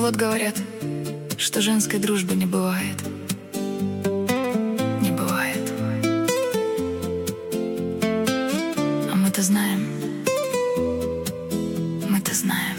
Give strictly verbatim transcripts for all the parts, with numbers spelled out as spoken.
вот говорят, что женской дружбы не бывает. Не бывает. А мы-то знаем. Мы-то знаем.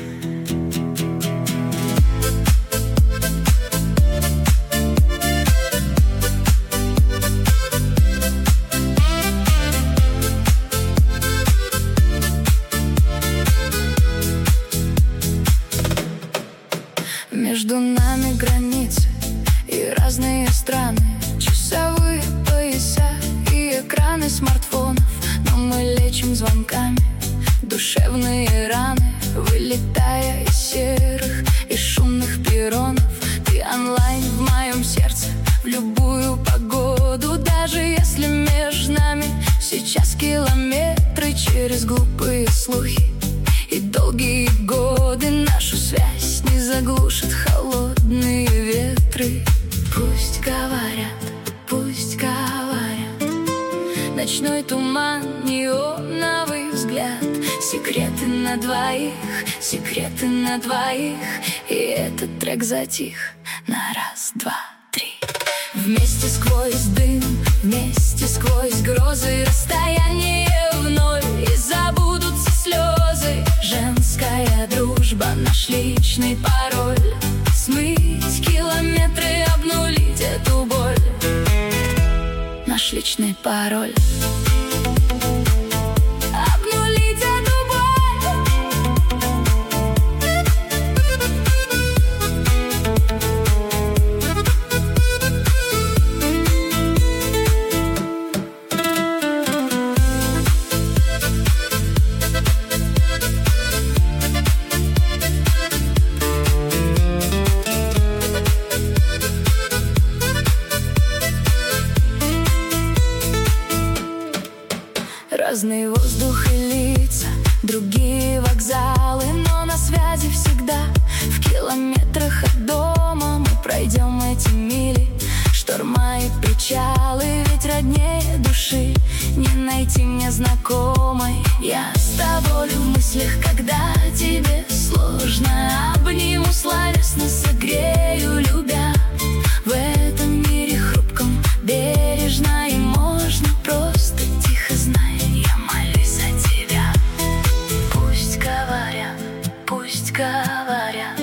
Между нами границы и разные страны, часовые пояса и экраны смартфонов. Но мы лечим звонками душевные раны, вылетая из серых и шумных перронов. Ты онлайн в моем сердце в любую погоду, даже если между нами сейчас километры. Через глупые слухи и долгие годы нашу связь не заглушат холодные ветры. Пусть говорят, пусть говорят, ночной туман, неоновый взгляд, секреты на двоих, секреты на двоих. И этот трек затих на раз, два, три. Вместе сквозь дым, вместе сквозь грозы, расстояние в ноль, и забудутся слезы. Женская дружба, наш личный пароль. Смыть километры, обнулить эту боль. Наш личный пароль. Обнулить эту боль. Разный воздух и лица, другие вокзалы, но на связи всегда. В километрах от дома мы пройдем эти мили, шторма и причалы, ведь роднее души не найти мне знакомой. Я с тобой в мыслях, когда тебе сложно, обниму словесно, согрею.